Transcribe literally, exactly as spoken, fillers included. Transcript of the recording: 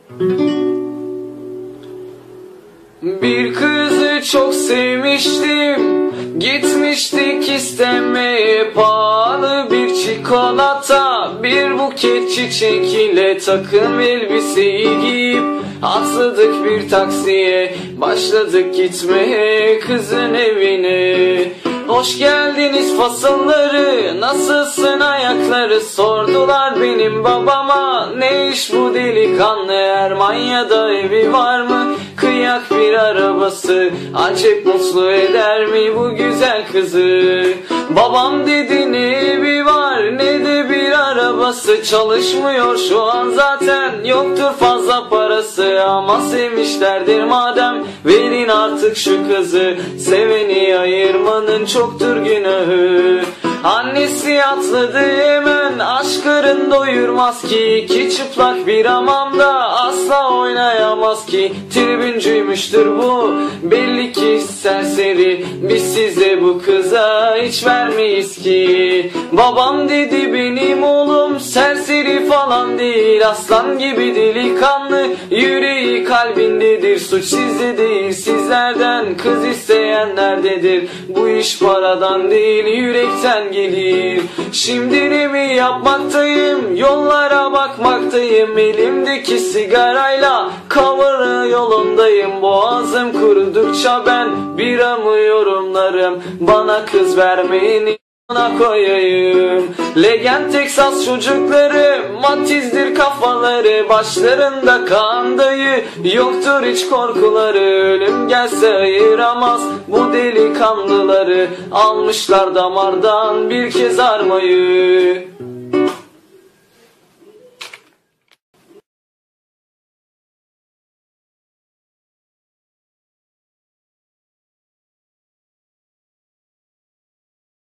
Bir kızı çok sevmiştim, gitmiştik istemeye, pahalı bir çikolata, bir buket çiçek ile takım elbiseyi giyip atladık bir taksiye, başladık gitmeye kızın evine. Hoş geldiniz fasılları, nasılsın ayakları, sordular benim babama. Ne iş bu delikanlı, Ermanya'da evi var mı, kıyak bir arabası, acep mutlu eder mi bu güzel kızı? Babam dedi ne evi var ne de bir arabası, çalışmıyor şu an zaten, yoktur fazla parası, ama sevmişlerdir madem, verin artık şu kızı, seveni ayırmanın çoktur günahı. Annesi atladı hemen, aşk karın doyurmaz ki, iki çıplak bir hamamda asla oynayamaz ki. Tribüncüymüştür bu, belli ki serseri, biz size bu kıza hiç vermeyiz ki. Babam dedi benim oğlum serseri falan değil, aslan gibi delikanlı, yüreği kalbindedir, suç sizde değil sizlerden, kız isteyenlerdedir, bu iş paradan değil yürekten gelir. Şimdi ne mi yapmaktayım, yollara bakmaktayım, elimdeki sigarayla cover'ı yolundayım, boğazım kurudukça ben biramı yorumlarım, bana kız vermeyeni ona koyayım. Legend Texas çocukları, matizdir kafaları, başlarında kan dayı, yoktur hiç korkuları, ölüm gelse ayıramaz bu delikanlıları, almışlar damardan bir kez armayı.